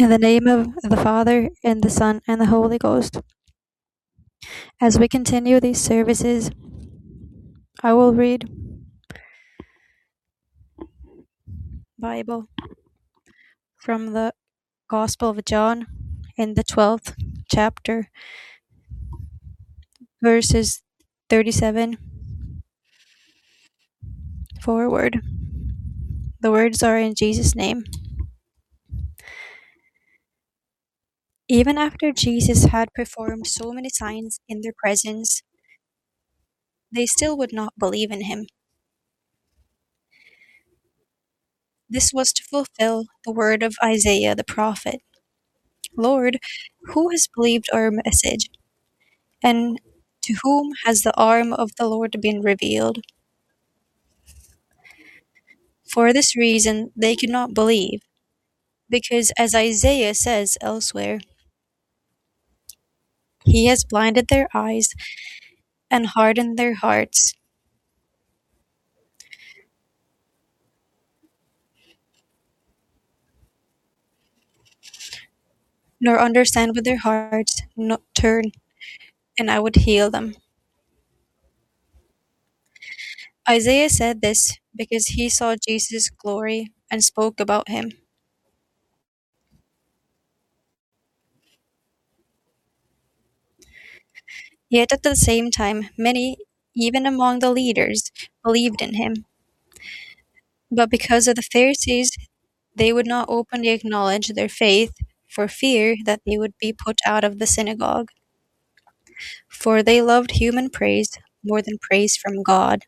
In the name of the Father, and the Son, and the Holy Ghost. As we continue these services, I will read Bible from the Gospel of John in the 12th chapter, verses 37 forward. The words are in Jesus' name. Even after Jesus had performed so many signs in their presence, they still would not believe in him. This was to fulfill the word of Isaiah the prophet. Lord, who has believed our message? And to whom has the arm of the Lord been revealed? For this reason they could not believe, because as Isaiah says elsewhere, he has blinded their eyes and hardened their hearts, nor understand with their hearts, not turn, and I would heal them. Isaiah said this because he saw Jesus' glory and spoke about him. Yet at the same time, many, even among the leaders, believed in him. But because of the Pharisees, they would not openly acknowledge their faith for fear that they would be put out of the synagogue. For they loved human praise more than praise from God.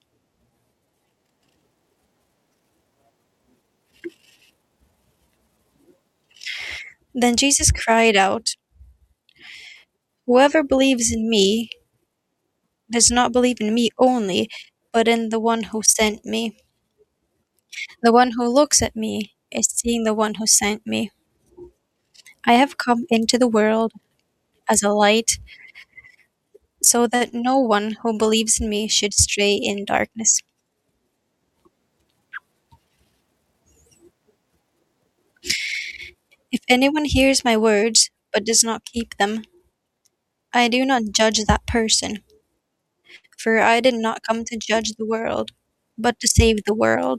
Then Jesus cried out, "Whoever believes in me does not believe in me only, but in the one who sent me. The one who looks at me is seeing the one who sent me. I have come into the world as a light, so that no one who believes in me should stray in darkness." If anyone hears my words but does not keep them, I do not judge that person, for I did not come to judge the world, but to save the world.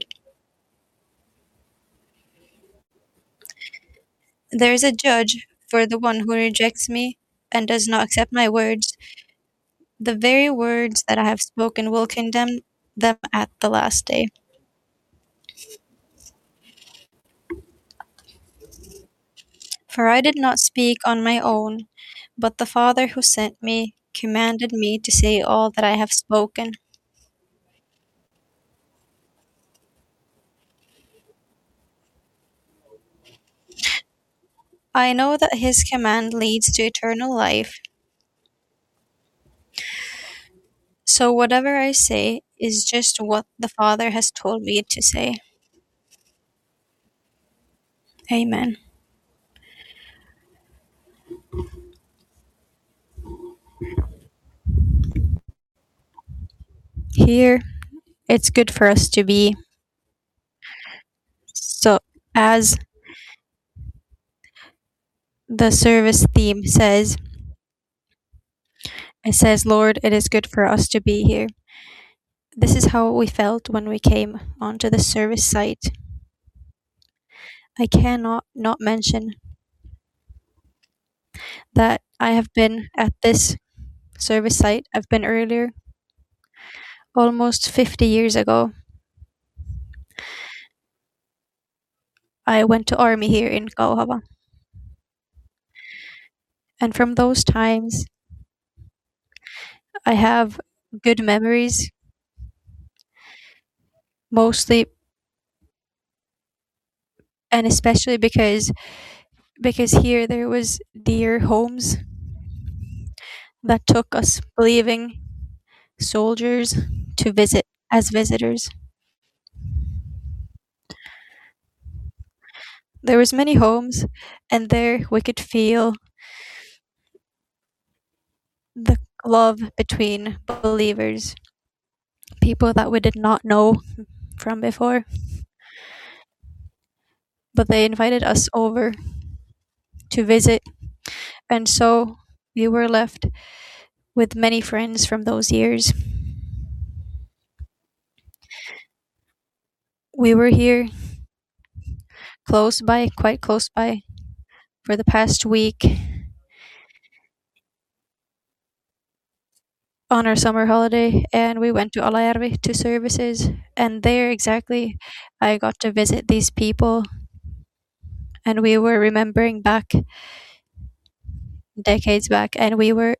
There is a judge for the one who rejects me and does not accept my words. The very words that I have spoken will condemn them at the last day. For I did not speak on my own, but the Father who sent me commanded me to say all that I have spoken. I know that his command leads to eternal life, so whatever I say is just what the Father has told me to say. Amen. Here, it's good for us to be. So, as the service theme says, it says, Lord, it is good for us to be here. This is how we felt when we came onto the service site. I cannot not mention that I have been at this service site. I've been earlier, almost 50 years ago. I went to army here in Kauhava. And from those times, I have good memories, mostly and especially because here there was dear homes that took us believing soldiers to visit as visitors. There was many homes, and there we could feel the love between believers, people that we did not know from before, but they invited us over to visit, and so we were left with many friends from those years. We were here close by, quite close by, for the past week on our summer holiday, and we went to Alajärvi to services. And there exactly, I got to visit these people, and we were remembering back decades back, and we were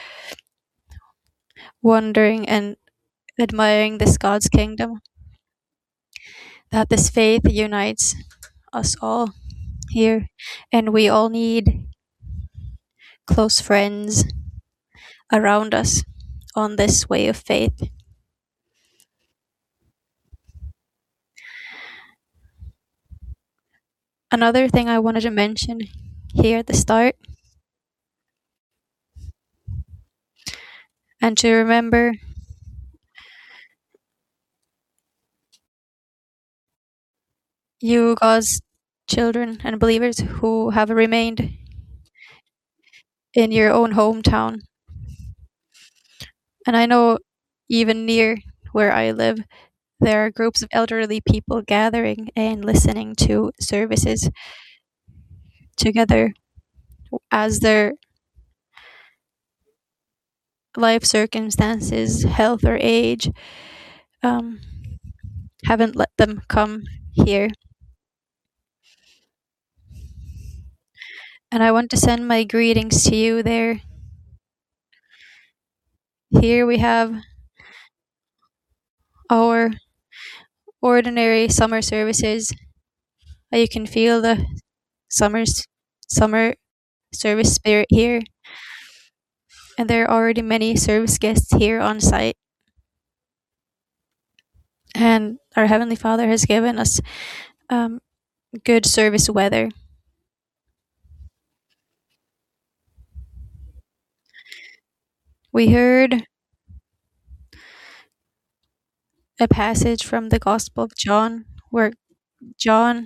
wondering and admiring this God's kingdom, that this faith unites us all here, and we all need close friends around us on this way of faith. Another thing I wanted to mention here at the start, and to remember you, God's children and believers who have remained in your own hometown. And I know even near where I live, there are groups of elderly people gathering and listening to services together as their life circumstances, health, or age um, haven't let them come here. And I want to send my greetings to you there. Here we have our ordinary summer services. You can feel the summer service spirit here. And there are already many service guests here on site. And our Heavenly Father has given us good service weather. We heard a passage from the Gospel of John where John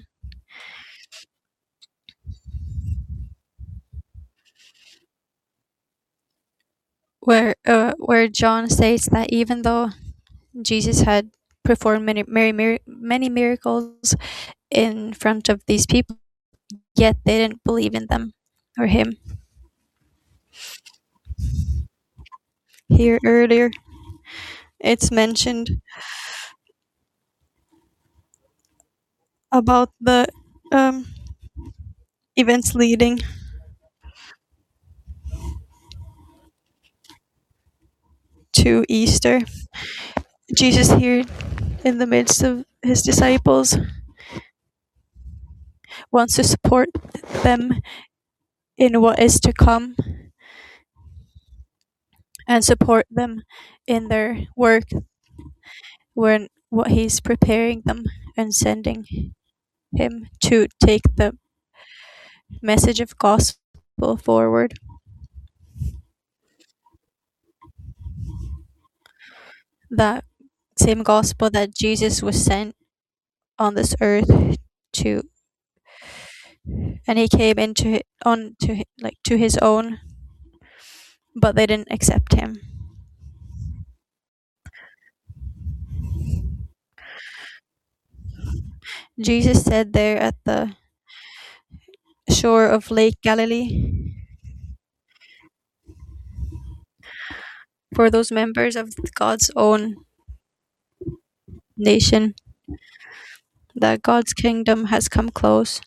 where John states that even though Jesus had performed many miracles in front of these people, yet they didn't believe in them or him. Here earlier, it's mentioned about the um, events leading to Easter. Jesus here in the midst of his disciples wants to support them in what is to come and support them in their work when what he's preparing them and sending him to take the message of gospel forward. That same gospel that Jesus was sent on this earth to, and he came into on to like to his own, but they didn't accept him. Jesus said there at the shore of Lake Galilee, for those members of God's own nation, that God's kingdom has come close,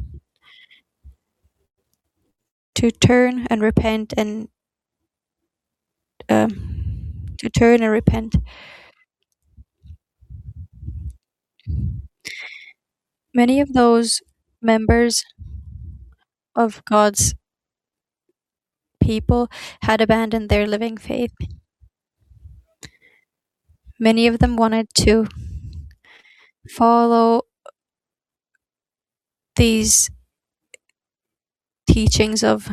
to turn and repent and to turn and repent. Many of those members of God's people had abandoned their living faith. Many of them wanted to follow these teachings of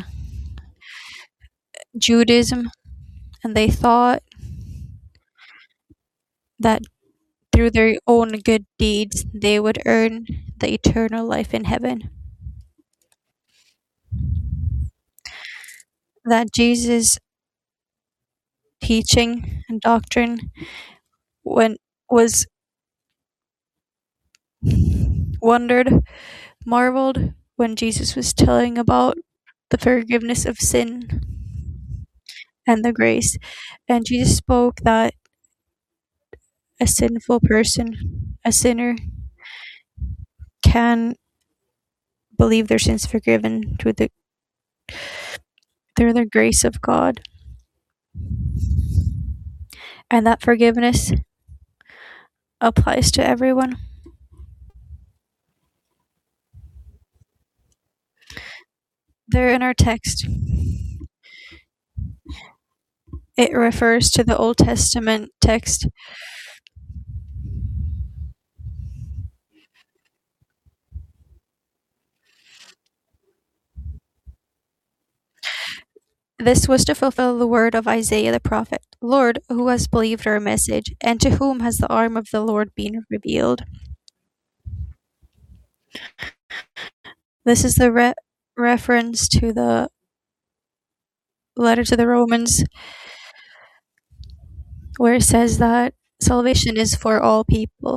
Judaism, and they thought that through their own good deeds they would earn the eternal life in heaven. that Jesus' teaching and doctrine when was wondered, marveled when Jesus was telling about the forgiveness of sin and the grace. And Jesus spoke that a sinful person, a sinner, can believe their sins forgiven through the grace of God. And that forgiveness applies to everyone. There in our text, it refers to the Old Testament text. This was to fulfill the word of Isaiah the prophet. Lord, who has believed our message, and to whom has the arm of the Lord been revealed? This is the reference to the letter to the Romans, where it says that salvation is for all people.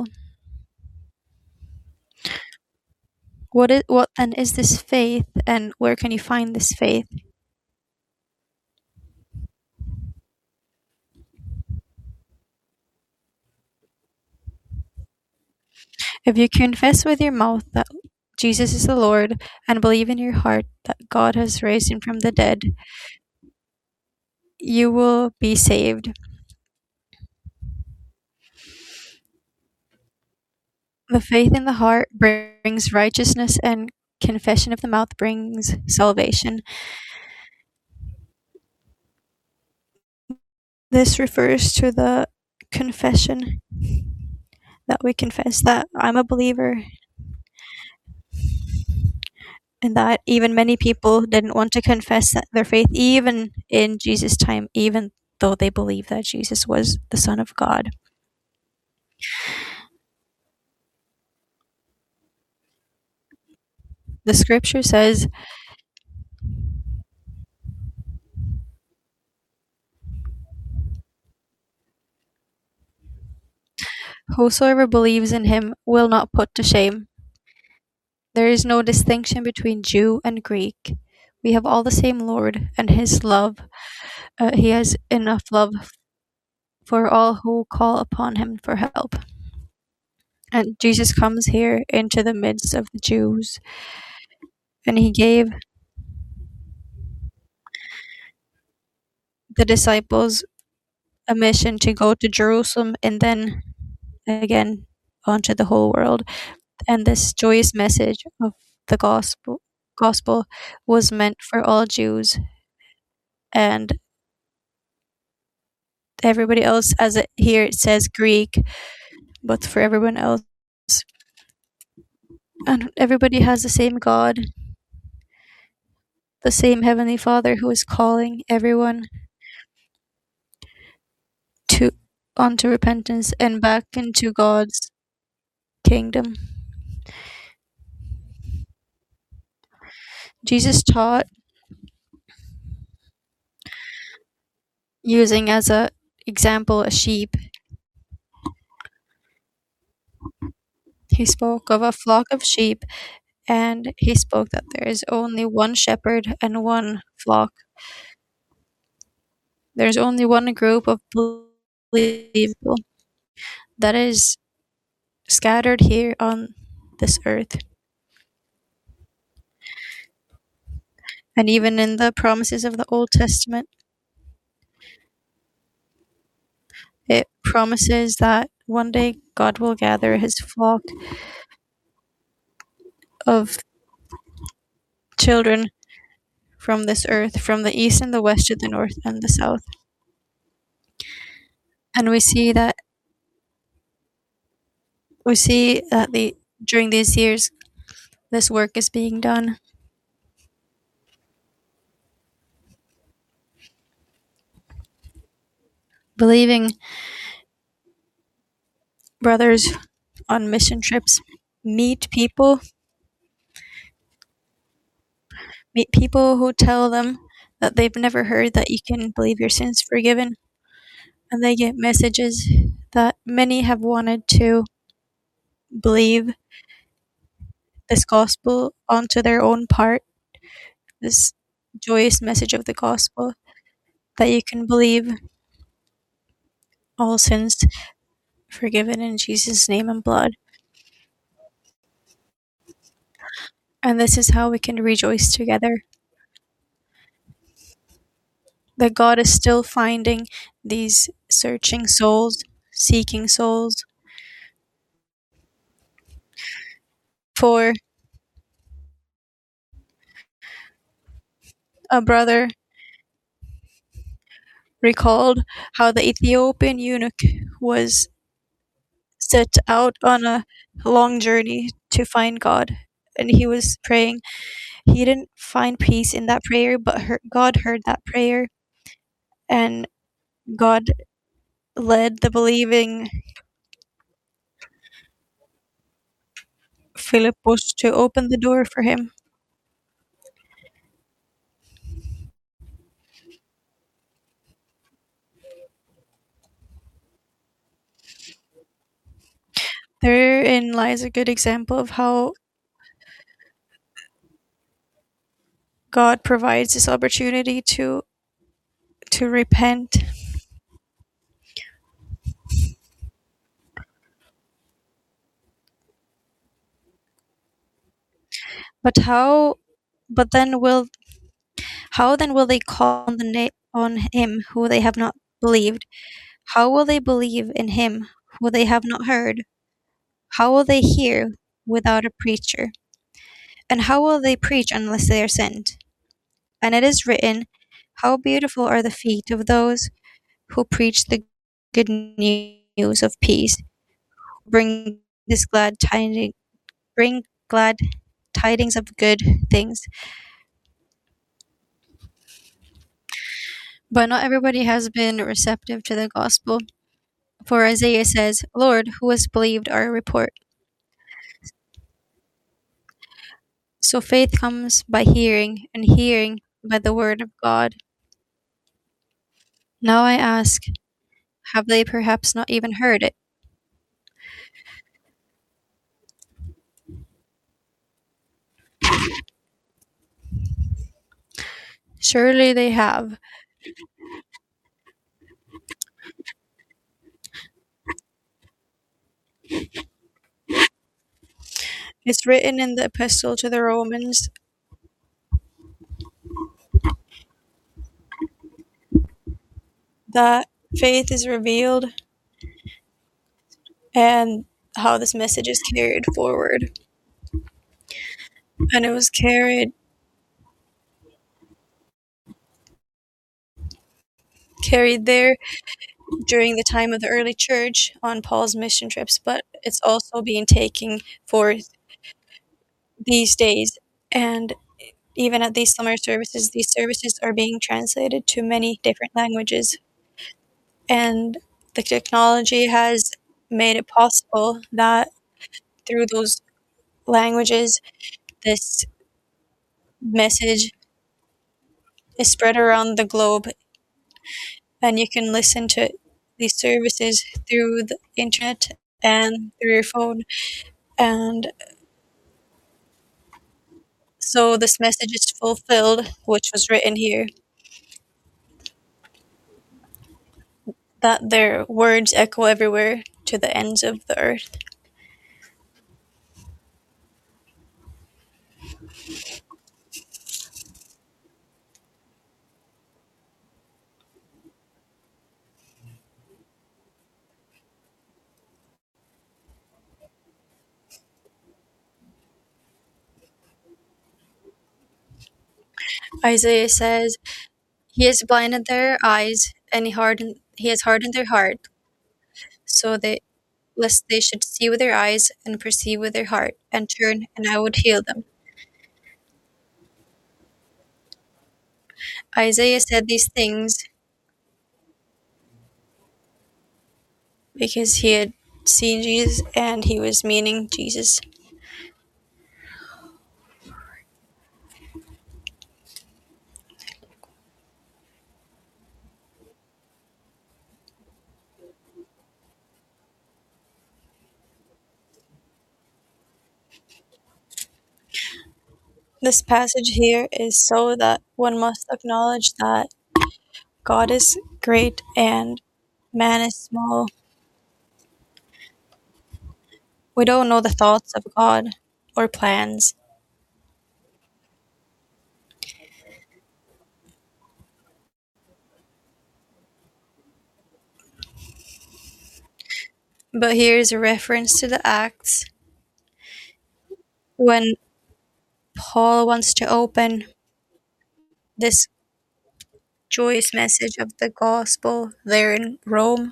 What then is this faith, and where can you find this faith? If you confess with your mouth that Jesus is the Lord and believe in your heart that God has raised him from the dead, you will be saved. The faith in the heart brings righteousness, and confession of the mouth brings salvation. This refers to the confession that we confess that I'm a believer, and that even many people didn't want to confess their faith even in Jesus' time, even though they believed that Jesus was the Son of God. The scripture says, whosoever believes in him will not put to shame. There is no distinction between Jew and Greek. We have all the same Lord, and his love, he has enough love for all who call upon him for help. And Jesus comes here into the midst of the Jews, and he gave the disciples a mission to go to Jerusalem and then again onto the whole world. And this joyous message of the gospel was meant for all Jews and everybody else, here it says Greek, but for everyone else. And everybody has the same God, the same Heavenly Father who is calling everyone to onto repentance and back into God's kingdom. Jesus taught using as a example a sheep. He spoke of a flock of sheep, and he spoke that there is only one shepherd and one flock. There's only one group of people that is scattered here on this earth. And even in the promises of the Old Testament, it promises that one day God will gather his flock of children from this earth, from the east and the west to the north and the south. And we see that during these years this work is being done. Believing brothers on mission trips meet people who tell them that they've never heard that you can believe your sins forgiven. And they get messages that many have wanted to believe this gospel onto their own part, this joyous message of the gospel that you can believe all sins forgiven in Jesus' name and blood. And this is how we can rejoice together. That God is still finding these searching souls, seeking souls. For a brother recalled how the Ethiopian eunuch was set out on a long journey to find God, and he was praying. He didn't find peace in that prayer, but God heard that prayer, and God led the believing Philippus to open the door for him. Therein lies a good example of how God provides this opportunity to repent. But but then will how then will they call on on him who they have not believed? How will they believe in him who they have not heard? How will they hear without a preacher? And how will they preach unless they are sent? And it is written, how beautiful are the feet of those who preach the good news of peace, bring this glad tidings, bring glad tidings of good things. But not everybody has been receptive to the gospel. For Isaiah says, Lord, who has believed our report? So faith comes by hearing, and hearing by the word of God. Now I ask, have they perhaps not even heard it? Surely they have. It's written in the epistle to the Romans that faith is revealed and how this message is carried forward. And it was carried there during the time of the early church on Paul's mission trips, but it's also being taken forth these days. And even at these services are being translated to many different languages. And the technology has made it possible that through those languages, this message is spread around the globe, and you can listen to these services through the internet and through your phone. And so this message is fulfilled, which was written here, that their words echo everywhere to the ends of the earth. Isaiah says, He has blinded their eyes, and he has hardened their heart, so that lest they should see with their eyes and perceive with their heart, and turn, and I would heal them. Isaiah said these things because he had seen Jesus and he was meaning Jesus. This passage here is so that one must acknowledge that God is great and man is small. We don't know the thoughts of God or plans, but here's a reference to the Acts when Paul wants to open this joyous message of the gospel there in Rome.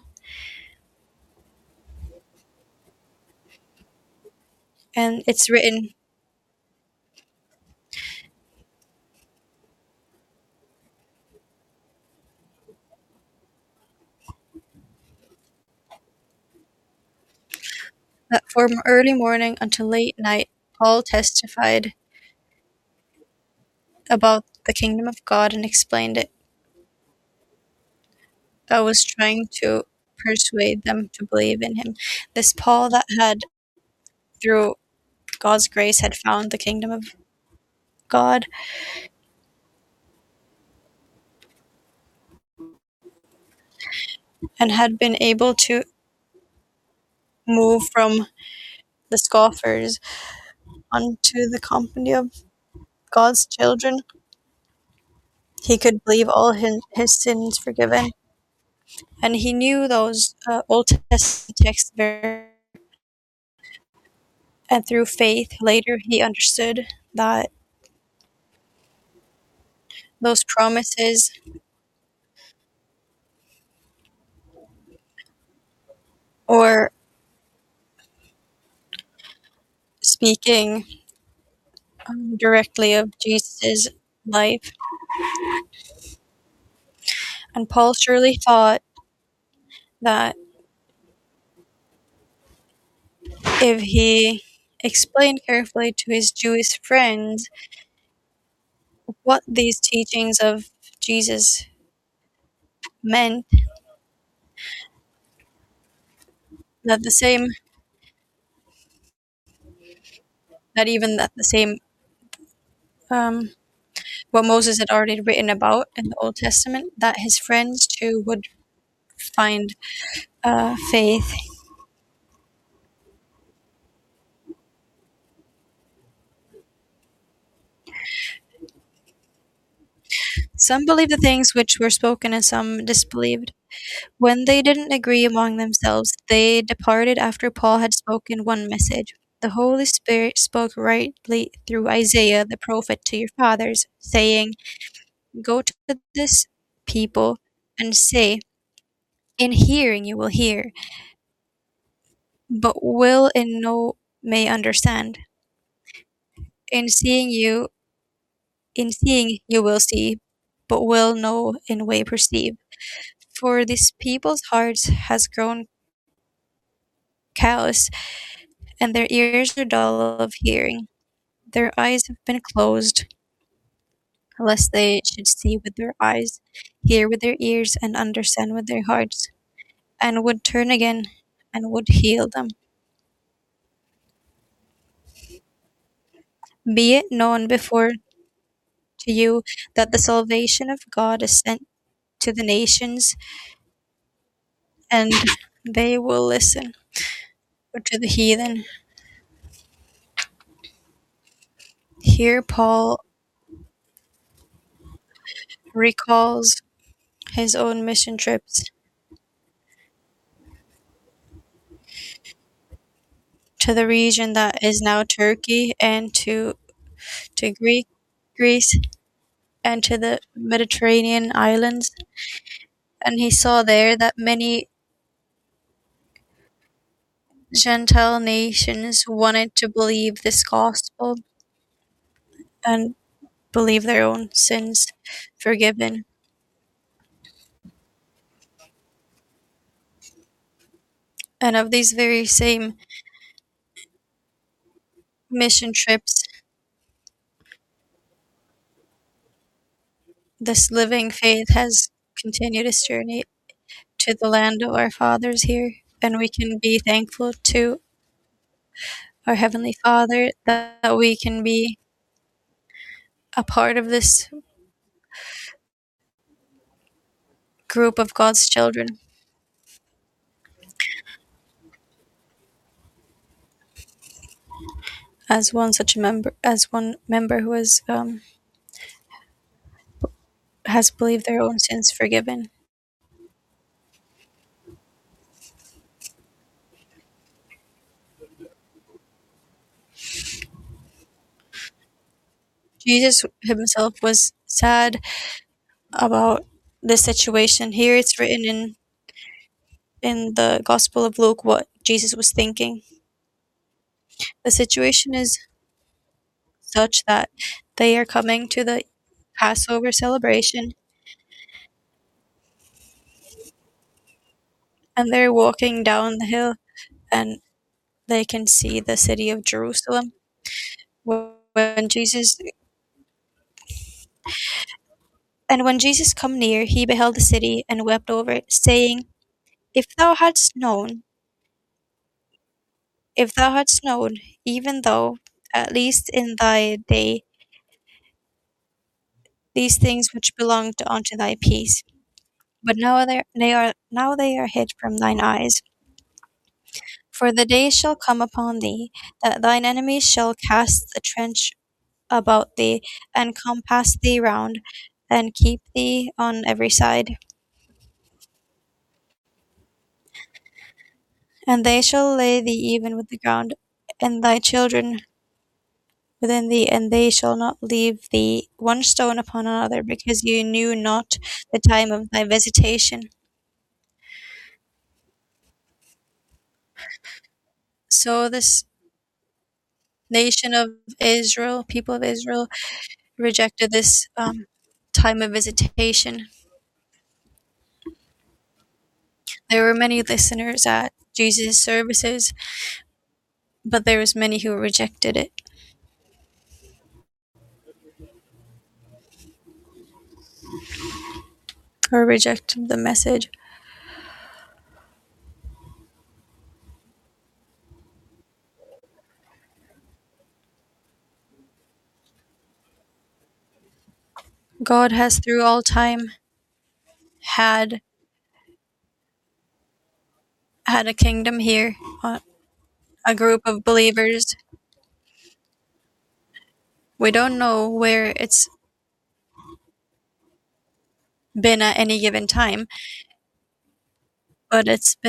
And it's written that from early morning until late night, Paul testified about the kingdom of God and explained it. I was trying to persuade them to believe in him. This Paul that had, through God's grace, had found the kingdom of God and had been able to move from the scoffers onto the company of God's children. He could believe all his sins forgiven. And he knew those Old Testament texts very, and through faith, later he understood that those promises or speaking directly of Jesus' life. And Paul surely thought that if he explained carefully to his Jewish friends what these teachings of Jesus meant, that the same, that even that the same, um, what Moses had already written about in the Old Testament, that his friends too would find faith. Some believed the things which were spoken, and some disbelieved. When they didn't agree among themselves, they departed after Paul had spoken one message. The Holy Spirit spoke rightly through Isaiah the prophet to your fathers, saying, go to this people and say, in hearing you will hear, but will in no may understand. In seeing you will see, but will no in way perceive. For this people's hearts has grown callous, and their ears are dull of hearing. Their eyes have been closed, lest they should see with their eyes, hear with their ears, and understand with their hearts, and would turn again, and would heal them. Be it known before to you that the salvation of God is sent to the nations, and they will listen. Or to the heathen. Here, Paul recalls his own mission trips to the region that is now Turkey and to Greece and to the Mediterranean islands. And he saw there that many Gentile nations wanted to believe this gospel and believe their own sins forgiven. And of these very same mission trips, this living faith has continued its journey to the land of our fathers here. And we can be thankful to our Heavenly Father that we can be a part of this group of God's children. As one member who has believed their own sins forgiven. Jesus himself was sad about this situation. Here it's written in the Gospel of Luke what Jesus was thinking. The situation is such that they are coming to the Passover celebration and they're walking down the hill and they can see the city of Jerusalem. When Jesus when Jesus come near, he beheld the city and wept over it, saying, If thou hadst known, if thou hadst known, even though, at least in thy day, these things which belonged unto thy peace. But now they are hid from thine eyes. For the day shall come upon thee, that thine enemies shall cast a trench about thee, and compass thee round, and keep thee on every side. And they shall lay thee even with the ground, and thy children within thee, and they shall not leave thee one stone upon another, because you knew not the time of thy visitation. So this nation of Israel, people of Israel, rejected this time of visitation. There were many listeners at Jesus' services, but there was many who rejected it or rejected the message. God has through all time had a kingdom here, a group of believers. We don't know where it's been at any given time, but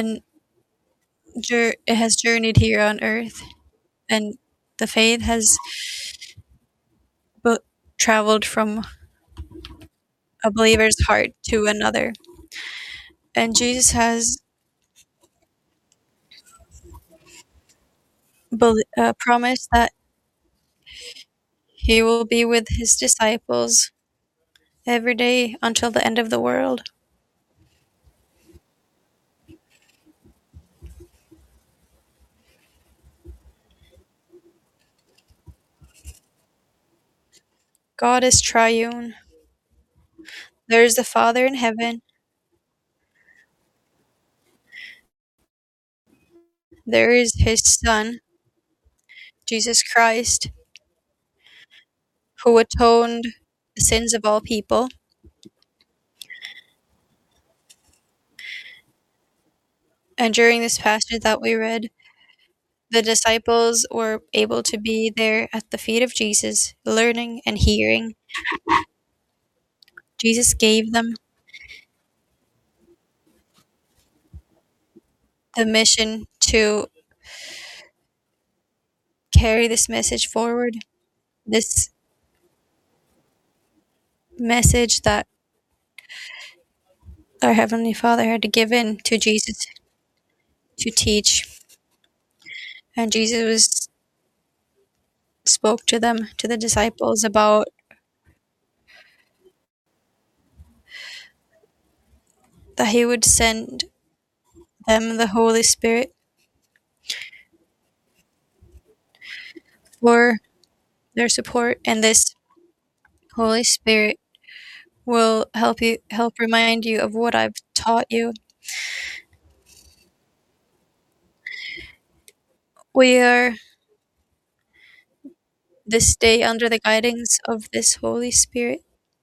it has journeyed here on earth, and the faith has bu- traveled from a believer's heart to another. And Jesus has promised that he will be with his disciples every day until the end of the world. God is triune. There is the Father in heaven, there is his Son, Jesus Christ, who atoned the sins of all people. And during this passage that we read, the disciples were able to be there at the feet of Jesus, learning and hearing. Jesus gave them the mission to carry this message forward, this message that our Heavenly Father had given to Jesus to teach. And Jesus spoke to them, to the disciples, about that He would send them the Holy Spirit for their support, and this Holy Spirit will help remind you of what I've taught you. We are this day under the guidance of this Holy Spirit.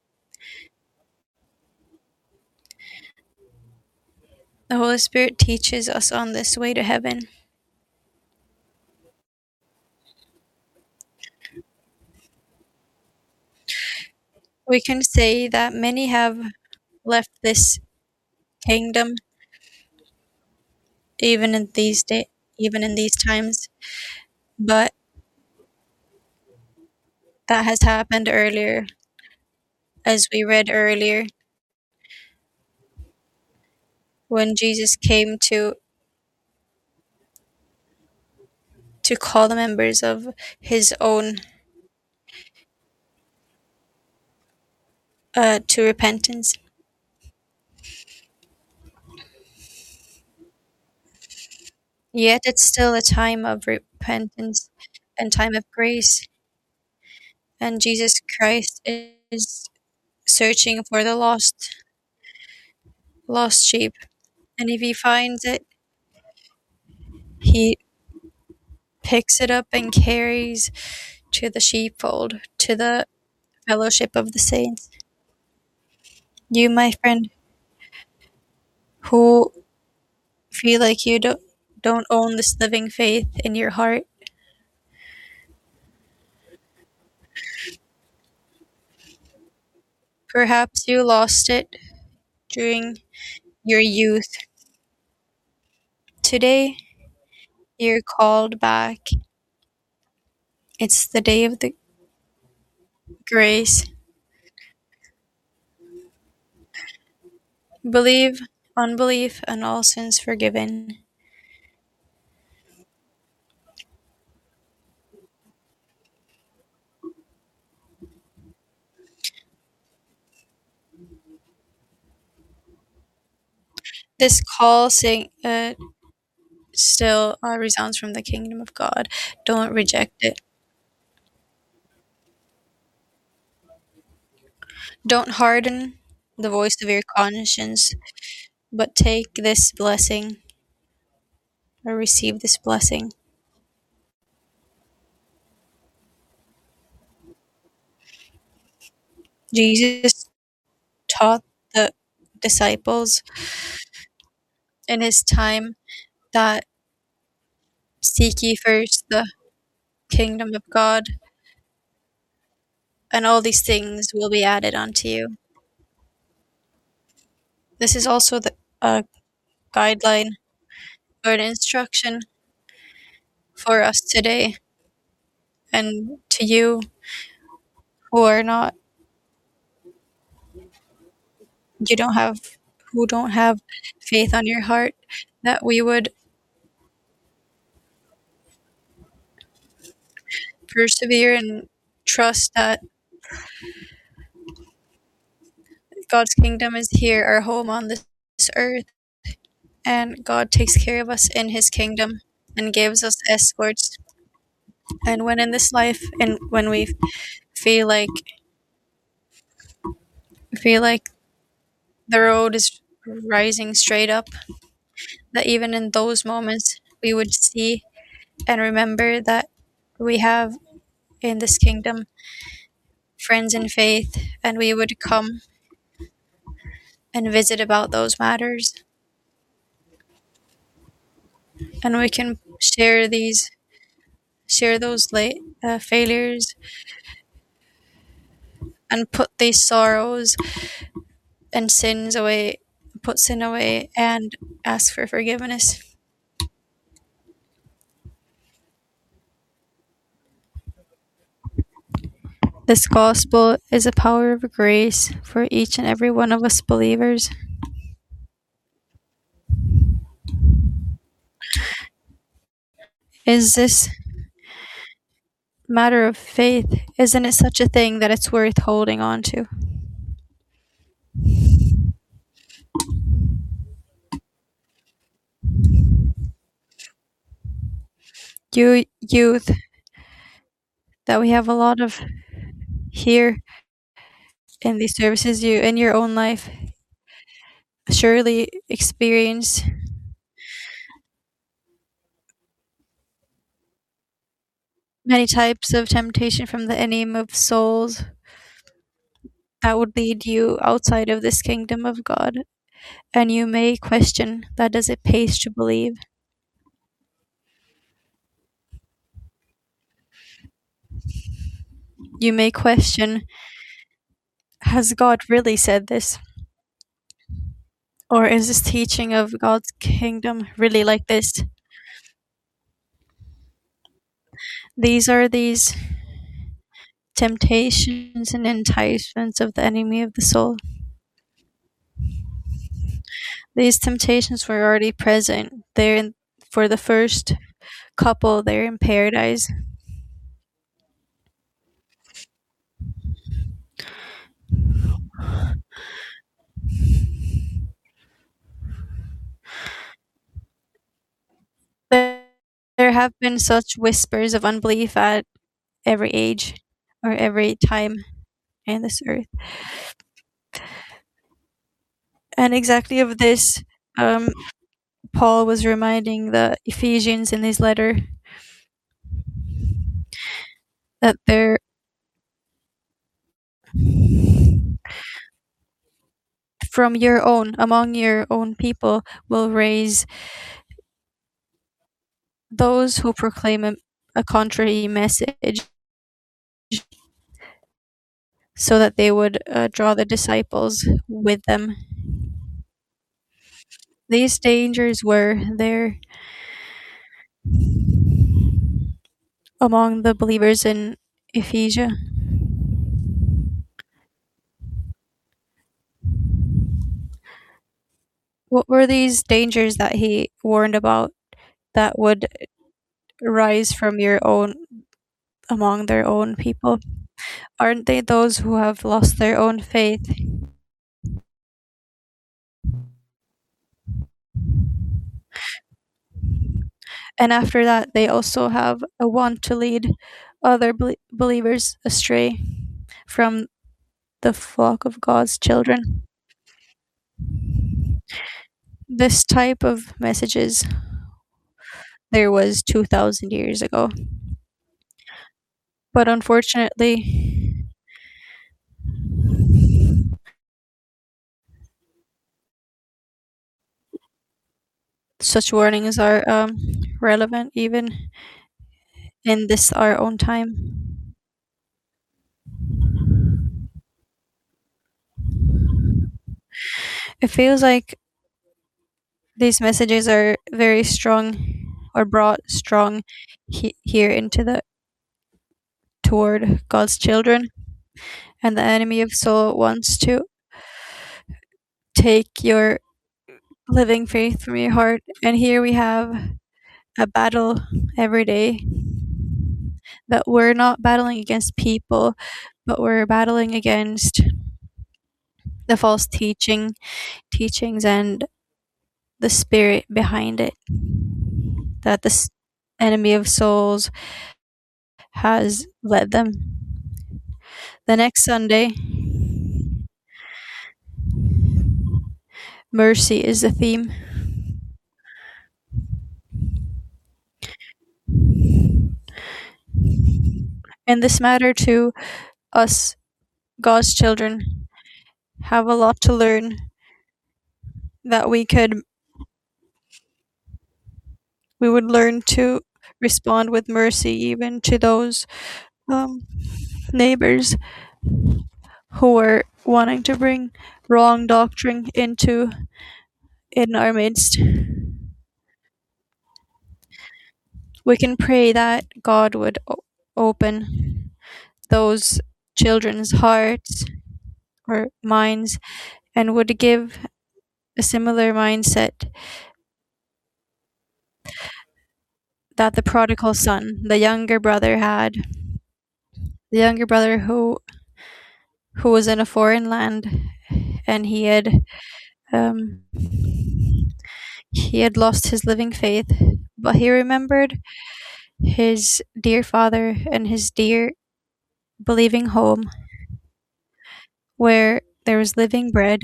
The Holy Spirit teaches us on this way to heaven. We can say that many have left this kingdom even in even in these times, but that has happened earlier, as we read earlier, when Jesus came to call the members of his own to repentance. Yet it's still a time of repentance and time of grace, and Jesus Christ is searching for the lost sheep. And if he finds it, he picks it up and carries to the sheepfold, to the fellowship of the saints. You, my friend, who feel like you don't own this living faith in your heart, perhaps you lost it during your youth. Today, you're called back. It's the day of the grace. Believe, unbelief, and all sins forgiven. This call still resounds from the kingdom of God. Don't reject it. Don't harden the voice of your conscience, but take this blessing or receive this blessing. Jesus taught the disciples in his time that seek ye first the kingdom of God, and all these things will be added unto you. This is also the guideline or an instruction for us today, and to you who are not, you don't have, who don't have faith on your heart, that we would persevere and trust that God's kingdom is here, our home on this earth, and God takes care of us in his kingdom and gives us escorts. And when in this life, and when we feel like feel like the road is rising straight up, that even in those moments we would see and remember that we have in this kingdom friends in faith, and we would come and visit about those matters, and we can share those failures, and put these sorrows and sins away, put sin away, and ask for forgiveness. This gospel is a power of grace for each and every one of us believers. Is this matter of faith? Isn't it such a thing that it's worth holding on to? You youth that we have a lot of here in these services, you in your own life surely experience many types of temptation from the enemy of souls that would lead you outside of this kingdom of God. And you may question that does it pays to believe. You may question, has God really said this? Or is this teaching of God's kingdom really like this? These temptations and enticements of the enemy of the soul. These temptations were already present. For the first couple, they're in paradise. There, there have been such whispers of unbelief at every age or every time in this earth. And exactly of this, um, Paul was reminding the Ephesians in his letter that they're among your own people, will raise those who proclaim a contrary message so that they would draw the disciples with them. These dangers were there among the believers in Ephesia. What were these dangers that he warned about that would rise from your own among their own people? Aren't they those who have lost their own faith? And after that, they also have a want to lead other believers astray from the flock of God's children. This type of messages there was 2,000 years ago. But unfortunately, such warnings are relevant even in this our own time. It feels like these messages are very strong or brought strong here into the toward God's children, and the enemy of soul wants to take your living faith from your heart. And here we have a battle every day that we're not battling against people, but we're battling against the false teachings and the spirit behind it that the enemy of souls has led them. The next Sunday, mercy is the theme. And this matter to us, God's children, have a lot to learn that we would learn to respond with mercy even to those um, neighbors who are wanting to bring wrong doctrine into in our midst. We can pray that God would open those children's hearts or minds and would give a similar mindset that the prodigal son, the younger brother, had. The younger brother who was in a foreign land and um, he had lost his living faith, but he remembered his dear father and his dear believing home where there was living bread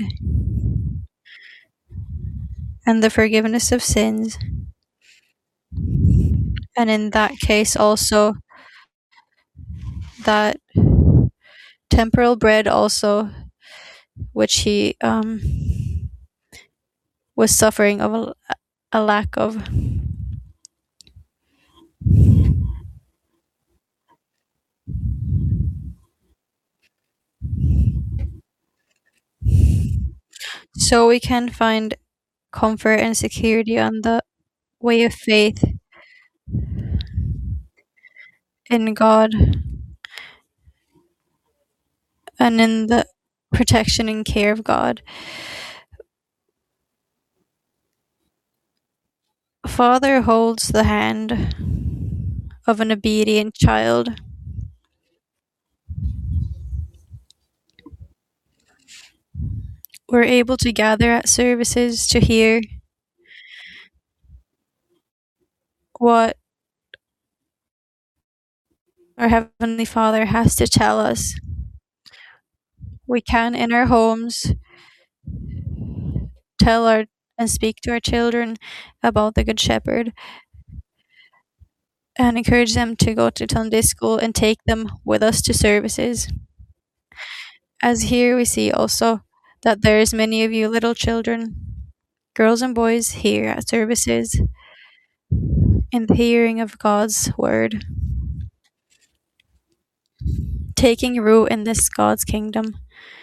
and the forgiveness of sins. And in that case, also that temporal bread also, which he was suffering of a lack of. So we can find comfort and security on the way of faith in God and in the protection and care of God. Father holds the hand of an obedient child. We're able to gather at services to hear what our Heavenly Father has to tell us. We can, in our homes, tell our and speak to our children about the Good Shepherd and encourage them to go to Sunday school and take them with us to services. As here we see also that there is many of you little children, girls and boys here at services in the hearing of God's word, taking root in this God's kingdom.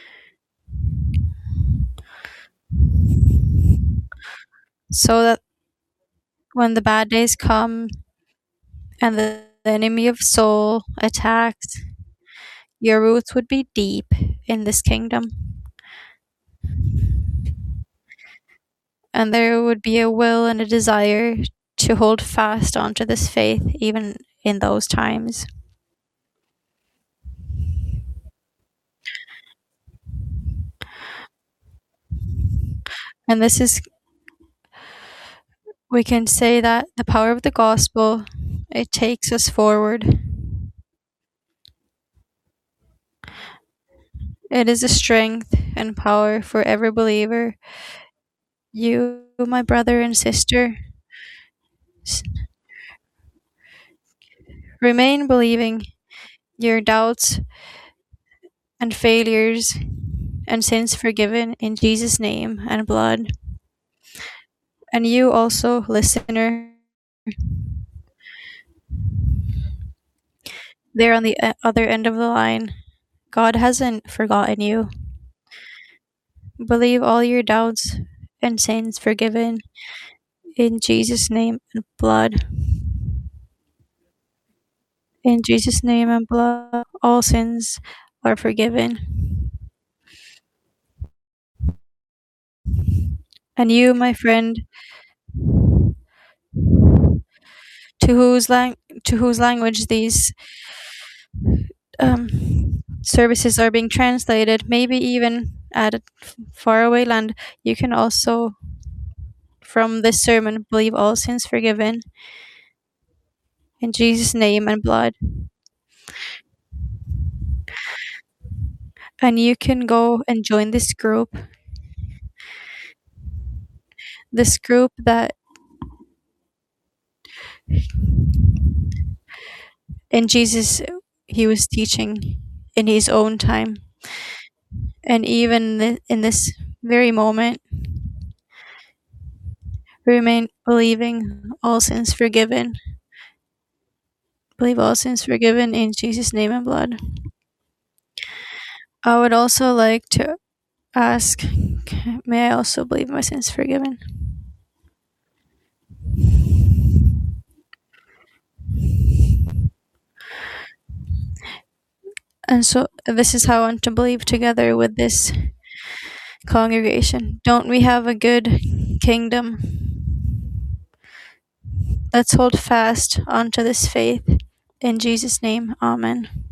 So that when the bad days come and the enemy of soul attacks, your roots would be deep in this kingdom. And there would be a will and a desire to hold fast onto this faith even in those times. And this is, we can say that the power of the gospel, it takes us forward. It is a strength and power for every believer. You, my brother and sister, remain believing your doubts and failures and sins forgiven in Jesus' name and blood. And you also, listener, there on the other end of the line, God hasn't forgotten you. Believe all your doubts and sins forgiven in Jesus' name and blood. In Jesus' name and blood, all sins are forgiven. And you, my friend, to whose language these services are being translated, maybe even at a faraway land, you can also, from this sermon, believe all sins forgiven in Jesus' name and blood. And you can go and join this group that in Jesus he was teaching in his own time. And even in this very moment, remain believing all sins forgiven. Believe all sins forgiven in Jesus' name and blood. I would also like to ask, may I also believe my sins forgiven? And so this is how I want to believe together with this congregation. Don't we have a good kingdom? Let's hold fast onto this faith. In Jesus' name, amen.